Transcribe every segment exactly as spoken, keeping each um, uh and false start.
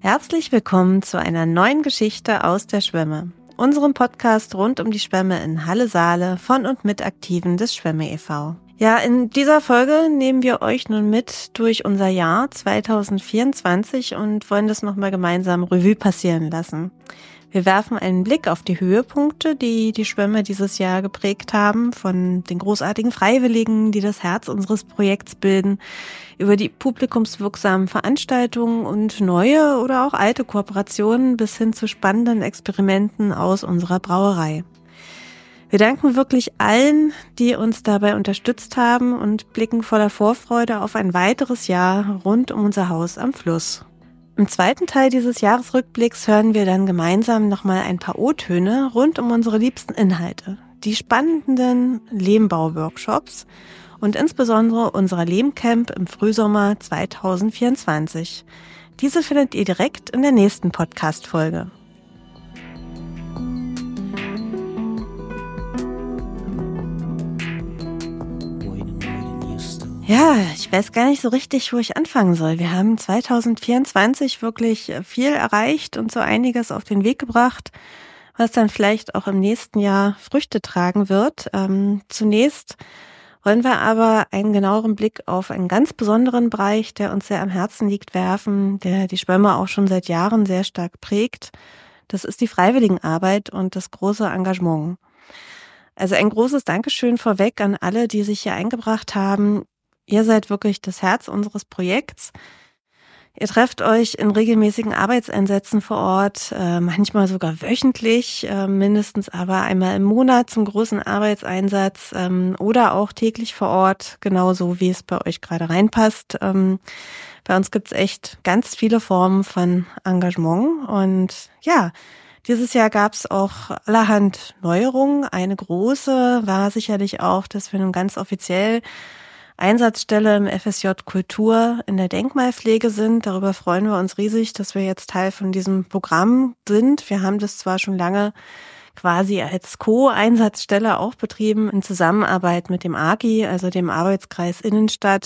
Herzlich willkommen zu einer neuen Geschichte aus der Schwemme, unserem Podcast rund um die Schwemme in Halle-Saale von und mit Aktiven des Schwemme e V Ja, in dieser Folge nehmen wir euch nun mit durch unser Jahr zwanzig vierundzwanzig und wollen das nochmal gemeinsam Revue passieren lassen. Wir werfen einen Blick auf die Höhepunkte, die die Schwemme dieses Jahr geprägt haben, von den großartigen Freiwilligen, die das Herz unseres Projekts bilden, über die publikumswirksamen Veranstaltungen und neue oder auch alte Kooperationen bis hin zu spannenden Experimenten aus unserer Brauerei. Wir danken wirklich allen, die uns dabei unterstützt haben und blicken voller Vorfreude auf ein weiteres Jahr rund um unser Haus am Fluss. Im zweiten Teil dieses Jahresrückblicks hören wir dann gemeinsam nochmal ein paar O-Töne rund um unsere liebsten Inhalte, die spannenden Lehmbau-Workshops und insbesondere unser Lehmcamp im Frühsommer zwanzig vierundzwanzig. Diese findet ihr direkt in der nächsten Podcast-Folge. Ja, ich weiß gar nicht so richtig, wo ich anfangen soll. Wir haben zwanzig vierundzwanzig wirklich viel erreicht und so einiges auf den Weg gebracht, was dann vielleicht auch im nächsten Jahr Früchte tragen wird. Ähm, zunächst wollen wir aber einen genaueren Blick auf einen ganz besonderen Bereich, der uns sehr am Herzen liegt, werfen, der die Schwemme auch schon seit Jahren sehr stark prägt. Das ist die Freiwilligenarbeit und das große Engagement. Also ein großes Dankeschön vorweg an alle, die sich hier eingebracht haben. Ihr seid wirklich das Herz unseres Projekts. Ihr trefft euch in regelmäßigen Arbeitseinsätzen vor Ort, äh, manchmal sogar wöchentlich, äh, mindestens aber einmal im Monat zum großen Arbeitseinsatz ähm, oder auch täglich vor Ort, genauso wie es bei euch gerade reinpasst. Ähm, bei uns gibt's echt ganz viele Formen von Engagement und ja, dieses Jahr gab's auch allerhand Neuerungen. Eine große war sicherlich auch, dass wir nun ganz offiziell Einsatzstelle im F S J Kultur in der Denkmalpflege sind. Darüber freuen wir uns riesig, dass wir jetzt Teil von diesem Programm sind. Wir haben das zwar schon lange quasi als Co-Einsatzstelle auch betrieben, in Zusammenarbeit mit dem A G I, also dem Arbeitskreis Innenstadt,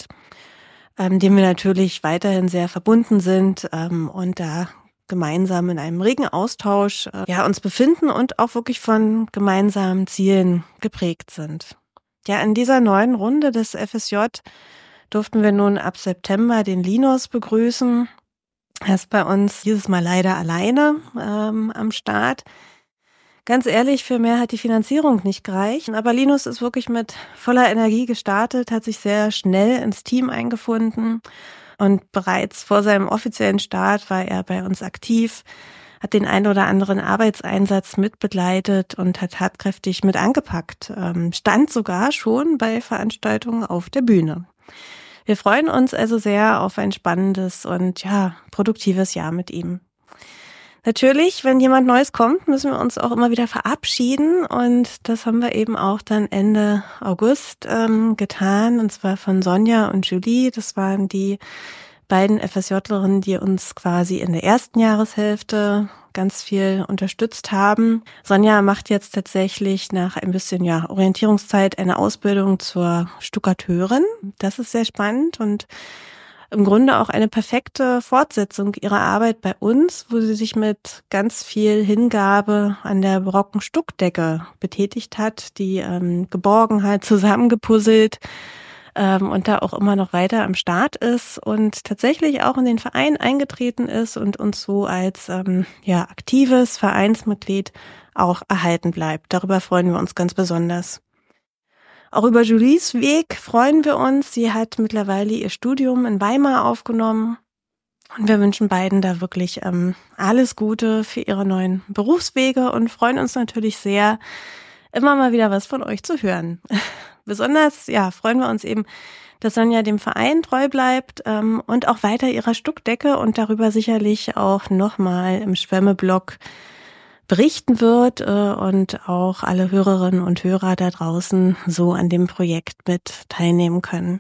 ähm, dem wir natürlich weiterhin sehr verbunden sind ähm, und da gemeinsam in einem regen Austausch äh, ja uns befinden und auch wirklich von gemeinsamen Zielen geprägt sind. Ja, in dieser neuen Runde des F S J durften wir nun ab September den Linus begrüßen. Er ist bei uns dieses Mal leider alleine ähm, am Start. Ganz ehrlich, für mehr hat die Finanzierung nicht gereicht. Aber Linus ist wirklich mit voller Energie gestartet, hat sich sehr schnell ins Team eingefunden. Und bereits vor seinem offiziellen Start war er bei uns aktiv, hat den einen oder anderen Arbeitseinsatz mitbegleitet und hat tatkräftig mit angepackt, ähm, stand sogar schon bei Veranstaltungen auf der Bühne. Wir freuen uns also sehr auf ein spannendes und ja, produktives Jahr mit ihm. Natürlich, wenn jemand Neues kommt, müssen wir uns auch immer wieder verabschieden und das haben wir eben auch dann Ende August ähm, getan, und zwar von Sonja und Julie. Das waren die beiden FSJlerinnen, die uns quasi in der ersten Jahreshälfte ganz viel unterstützt haben. Sonja macht jetzt tatsächlich nach ein bisschen ja Orientierungszeit eine Ausbildung zur Stuckateurin. Das ist sehr spannend und im Grunde auch eine perfekte Fortsetzung ihrer Arbeit bei uns, wo sie sich mit ganz viel Hingabe an der barocken Stuckdecke betätigt hat, die ähm, geborgen hat, zusammengepuzzelt ähm, und da auch immer noch weiter am Start ist und tatsächlich auch in den Verein eingetreten ist und uns so als ähm, ja aktives Vereinsmitglied auch erhalten bleibt. Darüber freuen wir uns ganz besonders. Auch über Julies Weg freuen wir uns. Sie hat mittlerweile ihr Studium in Weimar aufgenommen und wir wünschen beiden da wirklich ähm, alles Gute für ihre neuen Berufswege und freuen uns natürlich sehr, immer mal wieder was von euch zu hören. Besonders ja freuen wir uns eben, dass Sonja dem Verein treu bleibt ähm, und auch weiter ihrer Stuckdecke und darüber sicherlich auch nochmal im Schwemme-Blog berichten wird äh, und auch alle Hörerinnen und Hörer da draußen so an dem Projekt mit teilnehmen können.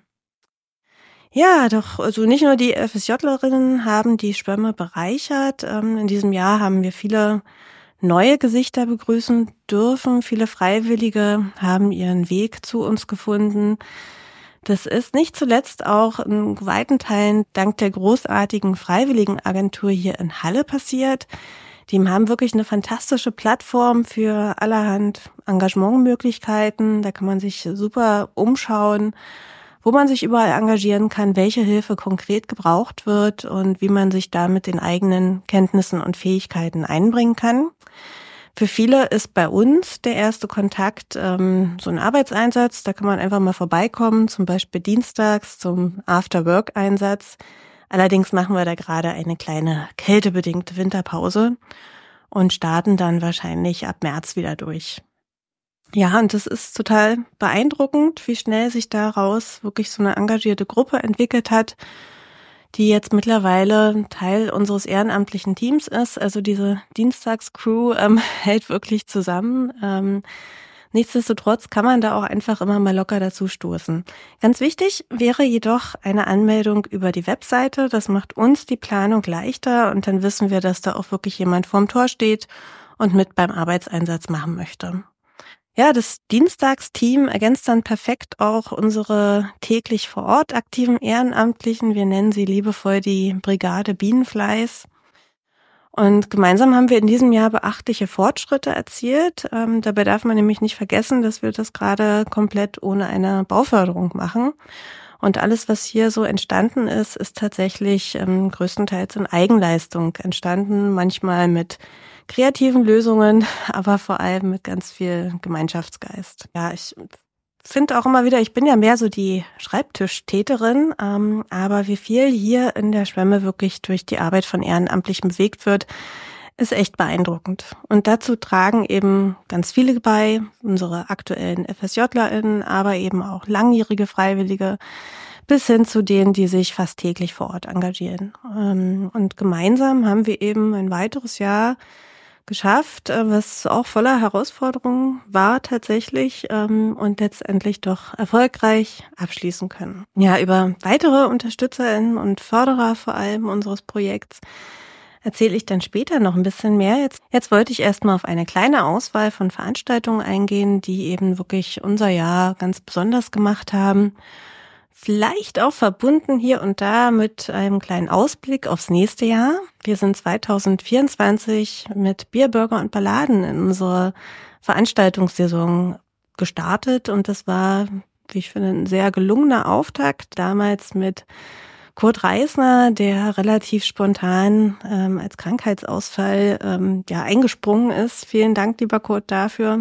Ja, doch, also nicht nur die FSJlerinnen haben die Schwemme bereichert. Ähm, in diesem Jahr haben wir viele neue Gesichter begrüßen dürfen. Viele Freiwillige haben ihren Weg zu uns gefunden. Das ist nicht zuletzt auch in weiten Teilen dank der großartigen Freiwilligenagentur hier in Halle passiert. Die haben wirklich eine fantastische Plattform für allerhand Engagementmöglichkeiten. Da kann man sich super umschauen, wo man sich überall engagieren kann, welche Hilfe konkret gebraucht wird und wie man sich da mit den eigenen Kenntnissen und Fähigkeiten einbringen kann. Für viele ist bei uns der erste Kontakt ähm, so ein Arbeitseinsatz. Da kann man einfach mal vorbeikommen, zum Beispiel dienstags zum After-Work-Einsatz. Allerdings machen wir da gerade eine kleine kältebedingte Winterpause und starten dann wahrscheinlich ab März wieder durch. Ja, und das ist total beeindruckend, wie schnell sich daraus wirklich so eine engagierte Gruppe entwickelt hat, die jetzt mittlerweile Teil unseres ehrenamtlichen Teams ist. Also diese Dienstagscrew ähm, hält wirklich zusammen. Ähm, nichtsdestotrotz kann man da auch einfach immer mal locker dazu stoßen. Ganz wichtig wäre jedoch eine Anmeldung über die Webseite. Das macht uns die Planung leichter und dann wissen wir, dass da auch wirklich jemand vorm Tor steht und mit beim Arbeitseinsatz machen möchte. Ja, das Dienstagsteam ergänzt dann perfekt auch unsere täglich vor Ort aktiven Ehrenamtlichen. Wir nennen sie liebevoll die Brigade Bienenfleiß. Und gemeinsam haben wir in diesem Jahr beachtliche Fortschritte erzielt. Ähm, dabei darf man nämlich nicht vergessen, dass wir das gerade komplett ohne eine Bauförderung machen. Und alles, was hier so entstanden ist, ist tatsächlich ähm, größtenteils in Eigenleistung entstanden, manchmal mit kreativen Lösungen, aber vor allem mit ganz viel Gemeinschaftsgeist. Ja, ich finde auch immer wieder, ich bin ja mehr so die Schreibtischtäterin, ähm, aber wie viel hier in der Schwemme wirklich durch die Arbeit von Ehrenamtlichen bewegt wird, ist echt beeindruckend. Und dazu tragen eben ganz viele bei, unsere aktuellen FSJlerInnen, aber eben auch langjährige Freiwillige, bis hin zu denen, die sich fast täglich vor Ort engagieren. Und gemeinsam haben wir eben ein weiteres Jahr geschafft, was auch voller Herausforderungen war tatsächlich und letztendlich doch erfolgreich abschließen können. Ja, über weitere UnterstützerInnen und Förderer vor allem unseres Projekts erzähle ich dann später noch ein bisschen mehr. Jetzt, jetzt wollte ich erstmal auf eine kleine Auswahl von Veranstaltungen eingehen, die eben wirklich unser Jahr ganz besonders gemacht haben. Vielleicht auch verbunden hier und da mit einem kleinen Ausblick aufs nächste Jahr. Wir sind zwanzig vierundzwanzig mit Bier, Burger und Balladen in unsere Veranstaltungssaison gestartet und das war, wie ich finde, ein sehr gelungener Auftakt. Damals mit Kurt Reisner, der relativ spontan ähm, als Krankheitsausfall ähm, ja eingesprungen ist. Vielen Dank, lieber Kurt, dafür.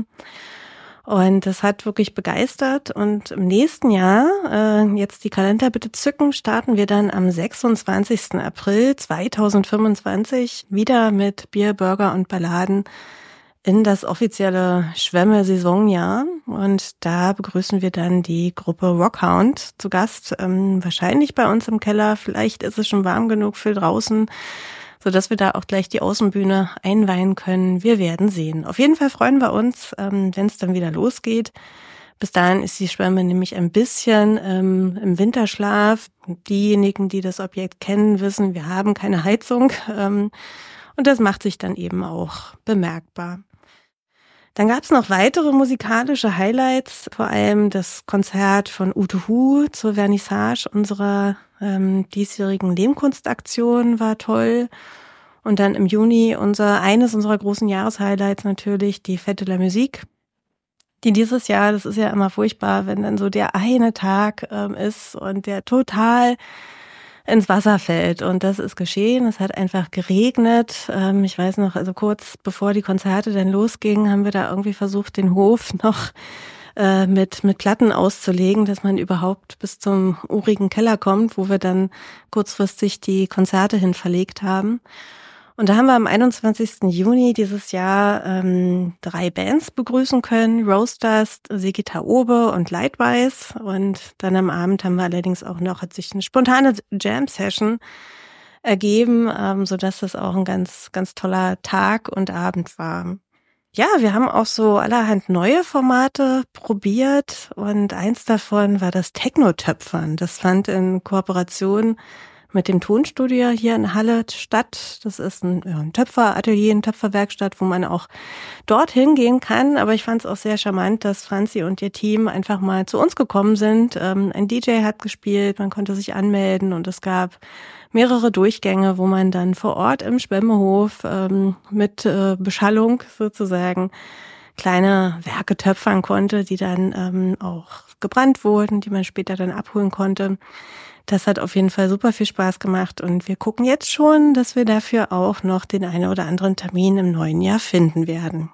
Und das hat wirklich begeistert. Und im nächsten Jahr, äh, jetzt die Kalender bitte zücken, starten wir dann am sechsundzwanzigsten April zweitausendfünfundzwanzig wieder mit Bier, Burger und Balladen in das offizielle Schwemme-Saisonjahr. Und da begrüßen wir dann die Gruppe Rockhound zu Gast, ähm, wahrscheinlich bei uns im Keller. Vielleicht ist es schon warm genug für draußen, sodass wir da auch gleich die Außenbühne einweihen können. Wir werden sehen. Auf jeden Fall freuen wir uns, ähm, wenn es dann wieder losgeht. Bis dahin ist die Schwemme nämlich ein bisschen ähm, im Winterschlaf. Diejenigen, die das Objekt kennen, wissen, wir haben keine Heizung. Ähm, und das macht sich dann eben auch bemerkbar. Dann gab es noch weitere musikalische Highlights, vor allem das Konzert von Ute Hu zur Vernissage unserer ähm, diesjährigen Lehmkunstaktion war toll. Und dann im Juni unser eines unserer großen Jahreshighlights natürlich die Fête de la Musique, die dieses Jahr, das ist ja immer furchtbar, wenn dann so der eine Tag ähm, ist und der total ins Wasser fällt. Und das ist geschehen. Es hat einfach geregnet. Ähm, ich weiß noch, also kurz bevor die Konzerte dann losgingen, haben wir da irgendwie versucht, den Hof noch äh, mit mit Platten auszulegen, dass man überhaupt bis zum urigen Keller kommt, wo wir dann kurzfristig die Konzerte hin verlegt haben. Und da haben wir am einundzwanzigsten Juni dieses Jahr ähm, drei Bands begrüßen können. Roasters, Sigita Obe und Lightwise. Und dann am Abend haben wir allerdings auch noch, hat sich eine spontane Jam-Session ergeben, ähm, sodass das auch ein ganz, ganz toller Tag und Abend war. Ja, wir haben auch so allerhand neue Formate probiert und eins davon war das Techno-Töpfern. Das fand in Kooperation mit dem Tonstudio hier in Halle Stadt. Das ist ein, ja, ein Töpferatelier, eine Töpferwerkstatt, wo man auch dorthin gehen kann. Aber ich fand es auch sehr charmant, dass Franzi und ihr Team einfach mal zu uns gekommen sind. Ähm, ein D J hat gespielt, man konnte sich anmelden und es gab mehrere Durchgänge, wo man dann vor Ort im Schwemmehof ähm, mit äh, Beschallung sozusagen kleine Werke töpfern konnte, die dann ähm, auch gebrannt wurden, die man später dann abholen konnte. Das hat auf jeden Fall super viel Spaß gemacht und wir gucken jetzt schon, dass wir dafür auch noch den einen oder anderen Termin im neuen Jahr finden werden.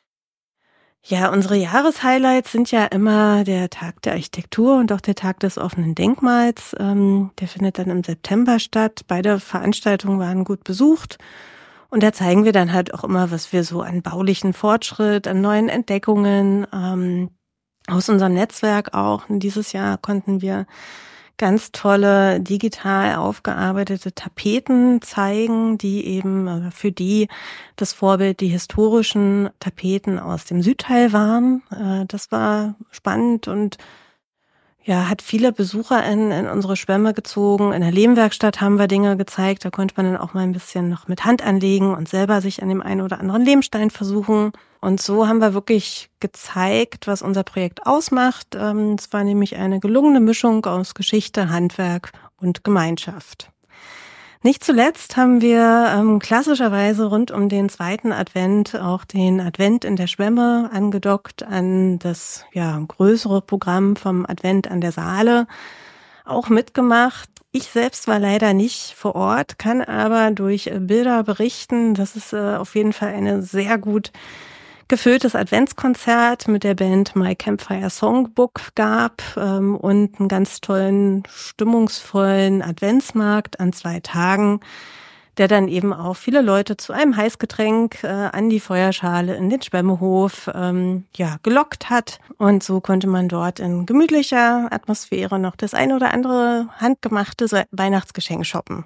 Ja, unsere Jahreshighlights sind ja immer der Tag der Architektur und auch der Tag des offenen Denkmals. Ähm, der findet dann im September statt. Beide Veranstaltungen waren gut besucht. Und da zeigen wir dann halt auch immer, was wir so an baulichen Fortschritt, an neuen Entdeckungen ähm, aus unserem Netzwerk auch. Und dieses Jahr konnten wir ganz tolle digital aufgearbeitete Tapeten zeigen, die eben für die das Vorbild die historischen Tapeten aus dem Südteil waren. Das war spannend und ja, hat viele Besucher in, in unsere Schwemme gezogen. In der Lehmwerkstatt haben wir Dinge gezeigt, da konnte man dann auch mal ein bisschen noch mit Hand anlegen und selber sich an dem einen oder anderen Lehmstein versuchen. Und so haben wir wirklich gezeigt, was unser Projekt ausmacht. Es war nämlich eine gelungene Mischung aus Geschichte, Handwerk und Gemeinschaft. Nicht zuletzt haben wir ähm, klassischerweise rund um den zweiten Advent auch den Advent in der Schwemme angedockt an das ja größere Programm vom Advent an der Saale auch mitgemacht. Ich selbst war leider nicht vor Ort, kann aber durch Bilder berichten, dass es äh, auf jeden Fall eine sehr gut gefülltes Adventskonzert mit der Band My Campfire Songbook gab ähm, und einen ganz tollen, stimmungsvollen Adventsmarkt an zwei Tagen, der dann eben auch viele Leute zu einem Heißgetränk äh, an die Feuerschale in den Schwemmehof ähm, ja gelockt hat. Und so konnte man dort in gemütlicher Atmosphäre noch das ein oder andere handgemachte Weihnachtsgeschenk shoppen.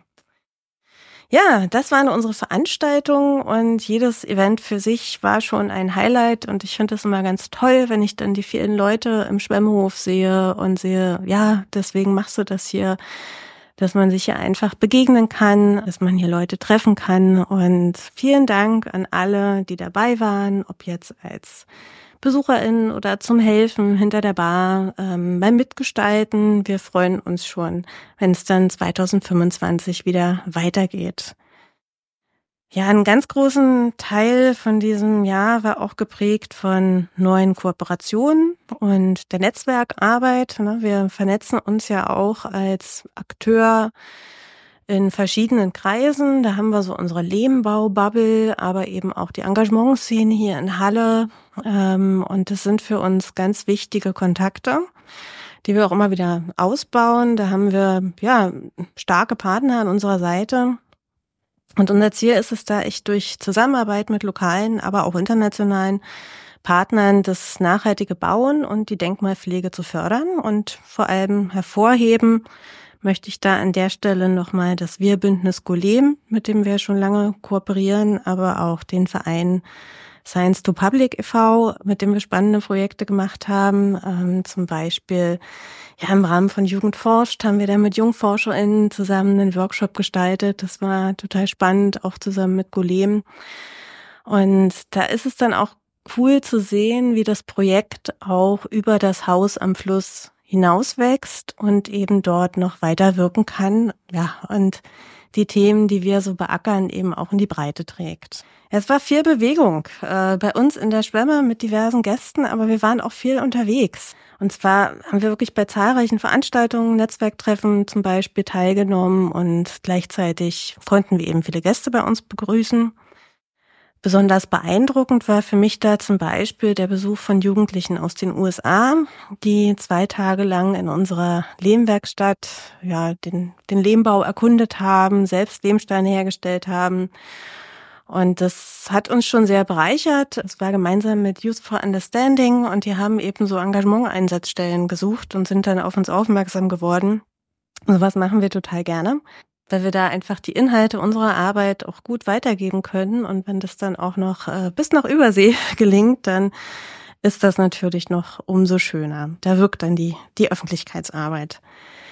Ja, das waren unsere Veranstaltungen und jedes Event für sich war schon ein Highlight und ich finde es immer ganz toll, wenn ich dann die vielen Leute im Schwemmehof sehe und sehe, ja, deswegen machst du das hier, dass man sich hier einfach begegnen kann, dass man hier Leute treffen kann und vielen Dank an alle, die dabei waren, ob jetzt als BesucherInnen oder zum Helfen hinter der Bar, ähm, beim Mitgestalten. Wir freuen uns schon, wenn es dann zwanzig fünfundzwanzig wieder weitergeht. Ja, einen ganz großen Teil von diesem Jahr war auch geprägt von neuen Kooperationen und der Netzwerkarbeit. Wir vernetzen uns ja auch als Akteur in verschiedenen Kreisen. Da haben wir so unsere Lehmbau-Bubble, aber eben auch die Engagementszene hier in Halle. Und das sind für uns ganz wichtige Kontakte, die wir auch immer wieder ausbauen. Da haben wir ja starke Partner an unserer Seite. Und unser Ziel ist es da echt durch Zusammenarbeit mit lokalen, aber auch internationalen Partnern das nachhaltige Bauen und die Denkmalpflege zu fördern und vor allem hervorheben möchte ich da an der Stelle nochmal das Wir-Bündnis Golem, mit dem wir schon lange kooperieren, aber auch den Verein Science to Public e V, mit dem wir spannende Projekte gemacht haben. Ähm, zum Beispiel ja im Rahmen von Jugend forscht haben wir da mit JungforscherInnen zusammen einen Workshop gestaltet. Das war total spannend, auch zusammen mit Golem. Und da ist es dann auch cool zu sehen, wie das Projekt auch über das Haus am Fluss hinauswächst und eben dort noch weiter wirken kann. Ja, und die Themen, die wir so beackern, eben auch in die Breite trägt. Es war viel Bewegung äh, bei uns in der Schwemme mit diversen Gästen, aber wir waren auch viel unterwegs. Und zwar haben wir wirklich bei zahlreichen Veranstaltungen, Netzwerktreffen zum Beispiel teilgenommen und gleichzeitig konnten wir eben viele Gäste bei uns begrüßen. Besonders beeindruckend war für mich da zum Beispiel der Besuch von Jugendlichen aus den U S A, die zwei Tage lang in unserer Lehmwerkstatt ja den, den Lehmbau erkundet haben, selbst Lehmsteine hergestellt haben. Und das hat uns schon sehr bereichert. Es war gemeinsam mit Youth for Understanding und die haben eben so Engagement-Einsatzstellen gesucht und sind dann auf uns aufmerksam geworden. Und sowas machen wir total gerne, weil wir da einfach die Inhalte unserer Arbeit auch gut weitergeben können. Und wenn das dann auch noch äh, bis nach Übersee gelingt, dann ist das natürlich noch umso schöner. Da wirkt dann die, die Öffentlichkeitsarbeit.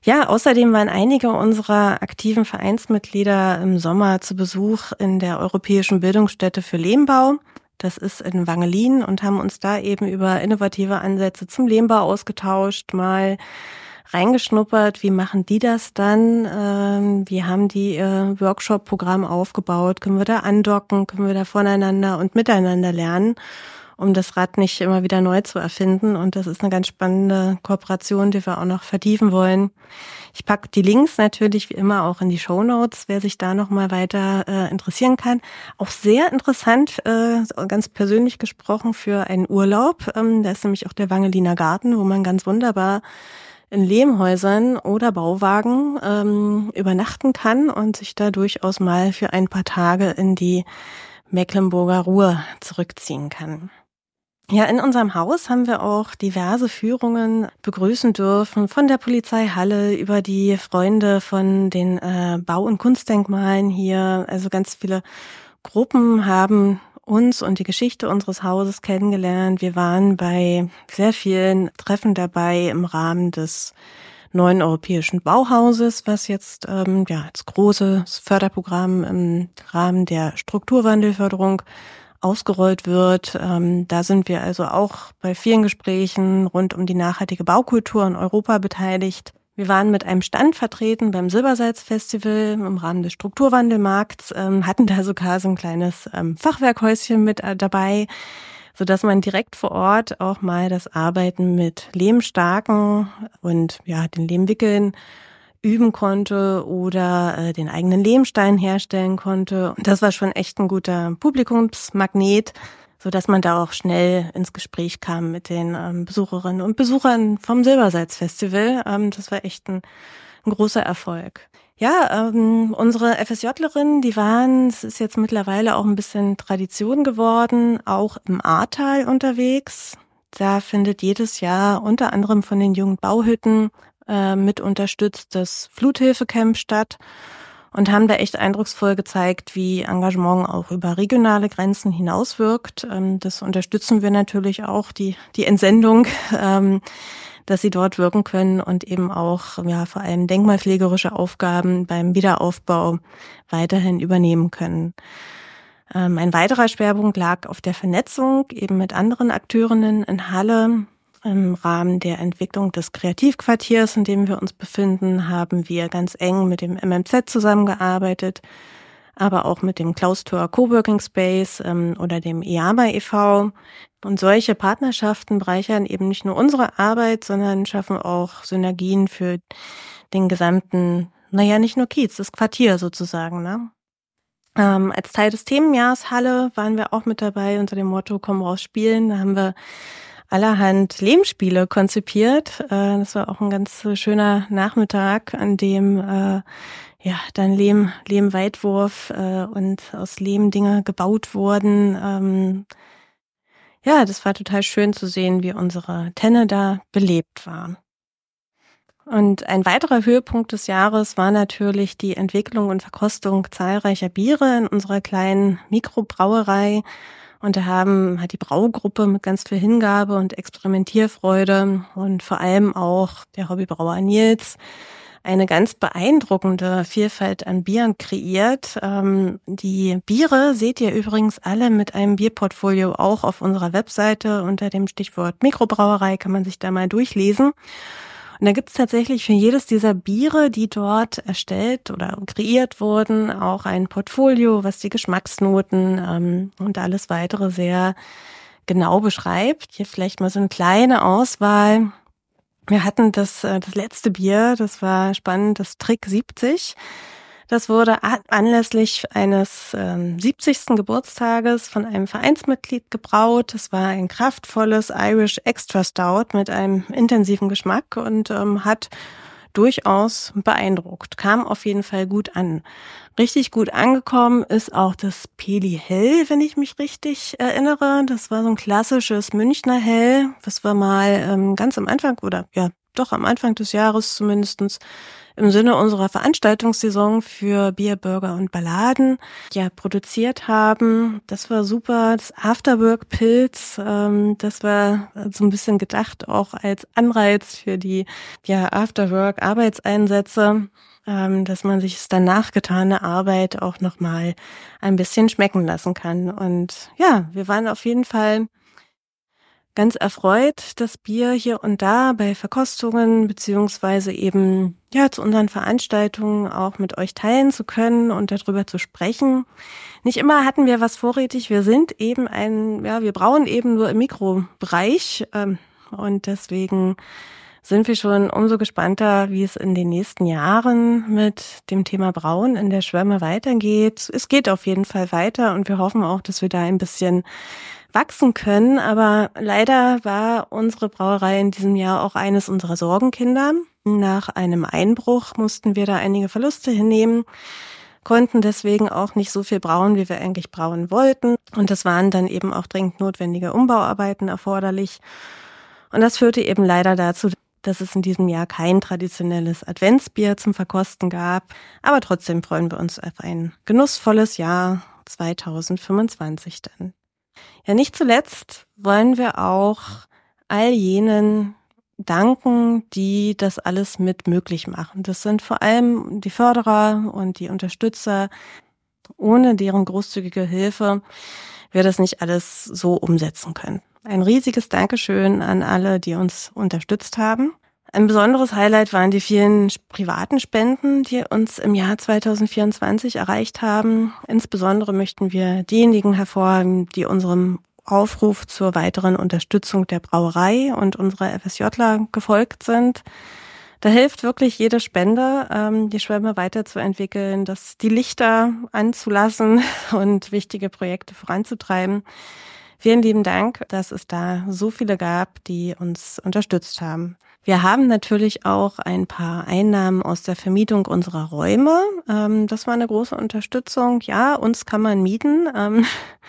Ja, außerdem waren einige unserer aktiven Vereinsmitglieder im Sommer zu Besuch in der Europäischen Bildungsstätte für Lehmbau. Das ist in Wangelin, und haben uns da eben über innovative Ansätze zum Lehmbau ausgetauscht, mal reingeschnuppert, wie machen die das dann, ähm, wie haben die ihr Workshop-Programm aufgebaut, können wir da andocken, können wir da voneinander und miteinander lernen, um das Rad nicht immer wieder neu zu erfinden. Und das ist eine ganz spannende Kooperation, die wir auch noch vertiefen wollen. Ich packe die Links natürlich wie immer auch in die Shownotes, wer sich da noch mal weiter äh, interessieren kann. Auch sehr interessant, äh, ganz persönlich gesprochen, für einen Urlaub. Ähm, da ist nämlich auch der Wangeliner Garten, wo man ganz wunderbar in Lehmhäusern oder Bauwagen ähm, übernachten kann und sich da durchaus mal für ein paar Tage in die Mecklenburger Ruhr zurückziehen kann. Ja, in unserem Haus haben wir auch diverse Führungen begrüßen dürfen, von der Polizeihalle über die Freunde von den äh, Bau- und Kunstdenkmalen hier. Also ganz viele Gruppen haben uns und die Geschichte unseres Hauses kennengelernt. Wir waren bei sehr vielen Treffen dabei im Rahmen des neuen europäischen Bauhauses, was jetzt ähm, ja als großes Förderprogramm im Rahmen der Strukturwandelförderung ausgerollt wird. Ähm, da sind wir also auch bei vielen Gesprächen rund um die nachhaltige Baukultur in Europa beteiligt. Wir waren mit einem Stand vertreten beim Silbersalz-Festival im Rahmen des Strukturwandelmarkts, ähm, hatten da sogar so ein kleines ähm, Fachwerkhäuschen mit äh, dabei, sodass man direkt vor Ort auch mal das Arbeiten mit Lehmstarken und ja den Lehmwickeln üben konnte oder äh, den eigenen Lehmstein herstellen konnte. Und das war schon echt ein guter Publikumsmagnet, sodass man da auch schnell ins Gespräch kam mit den ähm, Besucherinnen und Besuchern vom Silbersalz-Festival. Ähm, das war echt ein, ein großer Erfolg. Ja, ähm, unsere FSJlerinnen, die waren, es ist jetzt mittlerweile auch ein bisschen Tradition geworden, auch im Ahrtal unterwegs. Da findet jedes Jahr unter anderem von den jungen Bauhütten äh, mit unterstützt das Fluthilfecamp statt und haben da echt eindrucksvoll gezeigt, wie Engagement auch über regionale Grenzen hinauswirkt. Ähm, das unterstützen wir natürlich auch, die die Entsendung, ähm, dass sie dort wirken können und eben auch ja vor allem denkmalpflegerische Aufgaben beim Wiederaufbau weiterhin übernehmen können. Ähm, ein weiterer Schwerpunkt lag auf der Vernetzung eben mit anderen Akteurinnen in Halle. Im Rahmen der Entwicklung des Kreativquartiers, in dem wir uns befinden, haben wir ganz eng mit dem M M Z zusammengearbeitet, aber auch mit dem Klaus-Thor Coworking Space ähm, oder dem I A M A e V. Und solche Partnerschaften bereichern eben nicht nur unsere Arbeit, sondern schaffen auch Synergien für den gesamten, naja, nicht nur Kiez, das Quartier sozusagen, ne? Ähm, als Teil des Themenjahres Halle waren wir auch mit dabei unter dem Motto Komm raus spielen. Da haben wir allerhand Lehmspiele konzipiert. Äh, das war auch ein ganz schöner Nachmittag, an dem äh, ja dann Lehm, Lehmweitwurf äh, und aus Lehm Dinge gebaut wurden. Ähm, ja, das war total schön zu sehen, wie unsere Tenne da belebt war. Und ein weiterer Höhepunkt des Jahres war natürlich die Entwicklung und Verkostung zahlreicher Biere in unserer kleinen Mikrobrauerei. Und da haben, hat die Braugruppe mit ganz viel Hingabe und Experimentierfreude und vor allem auch der Hobbybrauer Nils eine ganz beeindruckende Vielfalt an Bieren kreiert. Ähm, die Biere seht ihr übrigens alle mit einem Bierportfolio auch auf unserer Webseite. Unter dem Stichwort Mikrobrauerei kann man sich da mal durchlesen. Und da gibt's tatsächlich für jedes dieser Biere, die dort erstellt oder kreiert wurden, auch ein Portfolio, was die Geschmacksnoten ähm, und alles weitere sehr genau beschreibt. Hier vielleicht mal so eine kleine Auswahl. Wir hatten das, äh, das letzte Bier, das war spannend, das Trick siebzig. Das wurde anlässlich eines ähm, siebzigsten Geburtstages von einem Vereinsmitglied gebraut. Es war ein kraftvolles Irish Extra Stout mit einem intensiven Geschmack und ähm, hat durchaus beeindruckt. Kam auf jeden Fall gut an. Richtig gut angekommen ist auch das Peli Hell, wenn ich mich richtig erinnere. Das war so ein klassisches Münchner Hell, was wir mal ähm, ganz am Anfang oder ja doch am Anfang des Jahres zumindestens im Sinne unserer Veranstaltungssaison für Bier, Burger und Balladen ja produziert haben. Das war super. Das Afterwork-Pilz, ähm, das war so ein bisschen gedacht auch als Anreiz für die ja Afterwork-Arbeitseinsätze, ähm, dass man sich es danach getane Arbeit auch nochmal ein bisschen schmecken lassen kann. Und ja, wir waren auf jeden Fall ganz erfreut, das Bier hier und da bei Verkostungen beziehungsweise eben ja zu unseren Veranstaltungen auch mit euch teilen zu können und darüber zu sprechen. Nicht immer hatten wir was vorrätig. Wir sind eben ein, ja, wir brauen eben nur im Mikrobereich ähm, und deswegen sind wir schon umso gespannter, wie es in den nächsten Jahren mit dem Thema Brauen in der Schwemme weitergeht. Es geht auf jeden Fall weiter und wir hoffen auch, dass wir da ein bisschen wachsen können, aber leider war unsere Brauerei in diesem Jahr auch eines unserer Sorgenkinder. Nach einem Einbruch mussten wir da einige Verluste hinnehmen, konnten deswegen auch nicht so viel brauen, wie wir eigentlich brauen wollten. Und es waren dann eben auch dringend notwendige Umbauarbeiten erforderlich. Und das führte eben leider dazu, dass es in diesem Jahr kein traditionelles Adventsbier zum Verkosten gab. Aber trotzdem freuen wir uns auf ein genussvolles Jahr zweitausendfünfundzwanzig dann. Ja, nicht zuletzt wollen wir auch all jenen danken, die das alles mit möglich machen. Das sind vor allem die Förderer und die Unterstützer. Ohne deren großzügige Hilfe wir das nicht alles so umsetzen können. Ein riesiges Dankeschön an alle, die uns unterstützt haben. Ein besonderes Highlight waren die vielen privaten Spenden, die uns im Jahr zweitausendvierundzwanzig erreicht haben. Insbesondere möchten wir diejenigen hervorheben, die unserem Aufruf zur weiteren Unterstützung der Brauerei und unserer FSJler gefolgt sind. Da hilft wirklich jede Spende, ähm, die Schwemme weiterzuentwickeln, das, die Lichter anzulassen und wichtige Projekte voranzutreiben. Vielen lieben Dank, dass es da so viele gab, die uns unterstützt haben. Wir haben natürlich auch ein paar Einnahmen aus der Vermietung unserer Räume. Ähm, das war eine große Unterstützung. Ja, uns kann man mieten. Ähm,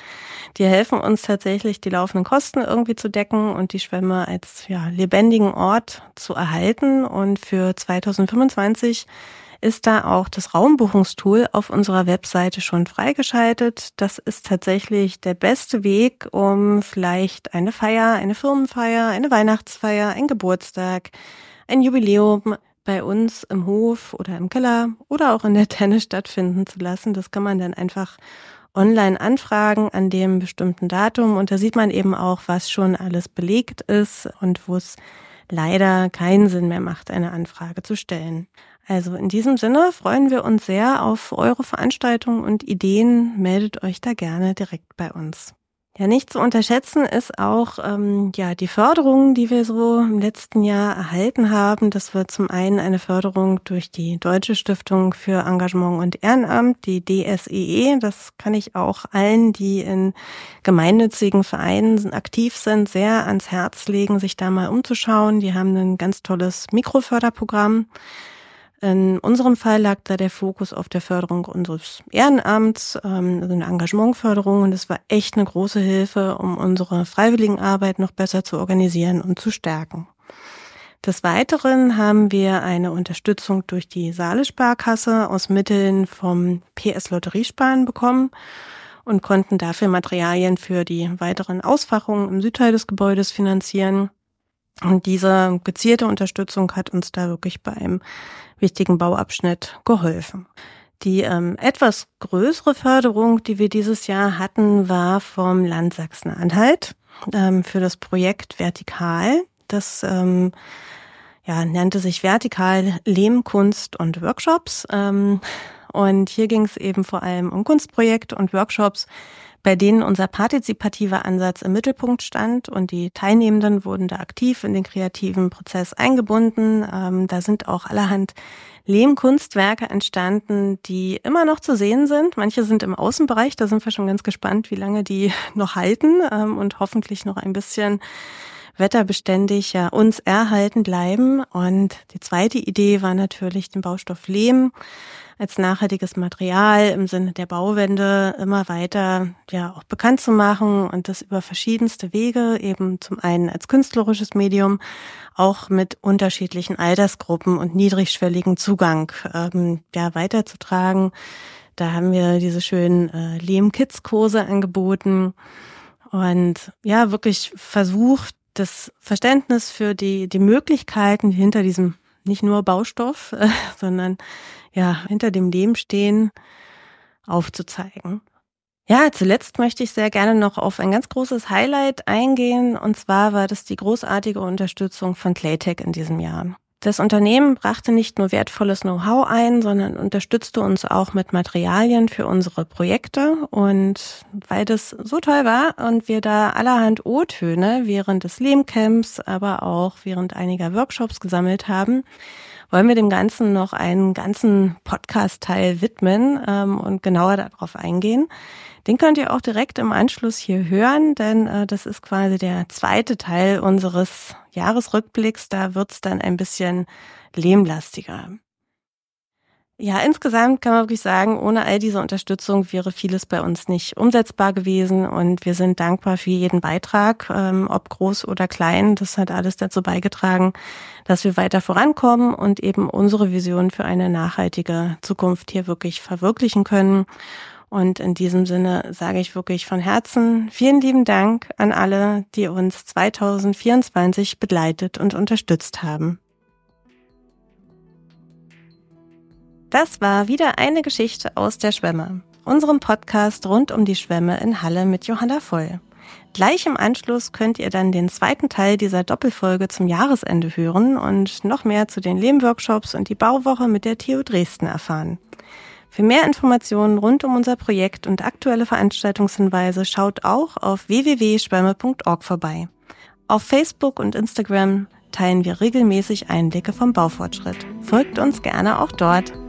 die helfen uns tatsächlich, die laufenden Kosten irgendwie zu decken und die Schwemme als ja, lebendigen Ort zu erhalten. Und für zweitausendfünfundzwanzig ist da auch das Raumbuchungstool auf unserer Webseite schon freigeschaltet. Das ist tatsächlich der beste Weg, um vielleicht eine Feier, eine Firmenfeier, eine Weihnachtsfeier, ein Geburtstag, ein Jubiläum bei uns im Hof oder im Keller oder auch in der Tenne stattfinden zu lassen. Das kann man dann einfach online anfragen an dem bestimmten Datum und da sieht man eben auch, was schon alles belegt ist und wo es leider keinen Sinn mehr macht, eine Anfrage zu stellen. Also in diesem Sinne freuen wir uns sehr auf eure Veranstaltungen und Ideen. Meldet euch da gerne direkt bei uns. Ja, nicht zu unterschätzen ist auch ähm, ja die Förderung, die wir so im letzten Jahr erhalten haben. Das wird zum einen eine Förderung durch die Deutsche Stiftung für Engagement und Ehrenamt, die D S E E. Das kann ich auch allen, die in gemeinnützigen Vereinen aktiv sind, sehr ans Herz legen, sich da mal umzuschauen. Die haben ein ganz tolles Mikroförderprogramm. In unserem Fall lag da der Fokus auf der Förderung unseres Ehrenamts, ähm, also eine Engagementförderung, und es war echt eine große Hilfe, um unsere Freiwilligenarbeit noch besser zu organisieren und zu stärken. Des Weiteren haben wir eine Unterstützung durch die Saale-Sparkasse aus Mitteln vom P S Lotteriesparen bekommen und konnten dafür Materialien für die weiteren Ausfachungen im Südteil des Gebäudes finanzieren. Und diese gezielte Unterstützung hat uns da wirklich bei einem wichtigen Bauabschnitt geholfen. Die ähm, etwas größere Förderung, die wir dieses Jahr hatten, war vom Land Sachsen-Anhalt ähm, für das Projekt Vertikal. Das ähm, ja, nannte sich Vertikal Lehm, Kunst und Workshops. Ähm, und hier ging es eben vor allem um Kunstprojekte und Workshops, bei denen unser partizipativer Ansatz im Mittelpunkt stand und die Teilnehmenden wurden da aktiv in den kreativen Prozess eingebunden. Ähm, da sind auch allerhand Lehmkunstwerke entstanden, die immer noch zu sehen sind. Manche sind im Außenbereich, da sind wir schon ganz gespannt, wie lange die noch halten ähm, und hoffentlich noch ein bisschen wetterbeständig ja uns erhalten bleiben. Und die zweite Idee war natürlich den Baustoff Lehm als nachhaltiges Material im Sinne der Bauwende immer weiter ja auch bekannt zu machen und das über verschiedenste Wege, eben zum einen als künstlerisches Medium, auch mit unterschiedlichen Altersgruppen und niedrigschwelligen Zugang ähm, ja weiterzutragen. Da haben wir diese schönen äh, Lehm-Kids-Kurse angeboten und ja wirklich versucht, das Verständnis für die die Möglichkeiten, die hinter diesem nicht nur Baustoff, äh, sondern ja hinter dem Lehm stehen, aufzuzeigen. Ja, zuletzt möchte ich sehr gerne noch auf ein ganz großes Highlight eingehen, und zwar war das die großartige Unterstützung von Claytech in diesem Jahr. Das Unternehmen brachte nicht nur wertvolles Know-how ein, sondern unterstützte uns auch mit Materialien für unsere Projekte. Und weil das so toll war und wir da allerhand O-Töne während des Lehmcamps, aber auch während einiger Workshops gesammelt haben, wollen wir dem Ganzen noch einen ganzen Podcast-Teil widmen ähm, und genauer darauf eingehen. Den könnt ihr auch direkt im Anschluss hier hören, denn äh, das ist quasi der zweite Teil unseres Jahresrückblicks. Da wird's dann ein bisschen lehmlastiger. Ja, insgesamt kann man wirklich sagen, ohne all diese Unterstützung wäre vieles bei uns nicht umsetzbar gewesen, und wir sind dankbar für jeden Beitrag, ähm, ob groß oder klein. Das hat alles dazu beigetragen, dass wir weiter vorankommen und eben unsere Vision für eine nachhaltige Zukunft hier wirklich verwirklichen können. Und in diesem Sinne sage ich wirklich von Herzen vielen lieben Dank an alle, die uns zwanzig vierundzwanzig begleitet und unterstützt haben. Das war wieder eine Geschichte aus der Schwemme, unserem Podcast rund um die Schwemme in Halle mit Johanna Voll. Gleich im Anschluss könnt ihr dann den zweiten Teil dieser Doppelfolge zum Jahresende hören und noch mehr zu den Lehmworkshops und die Bauwoche mit der T U Dresden erfahren. Für mehr Informationen rund um unser Projekt und aktuelle Veranstaltungshinweise schaut auch auf w w w punkt schwemme punkt org vorbei. Auf Facebook und Instagram teilen wir regelmäßig Einblicke vom Baufortschritt. Folgt uns gerne auch dort.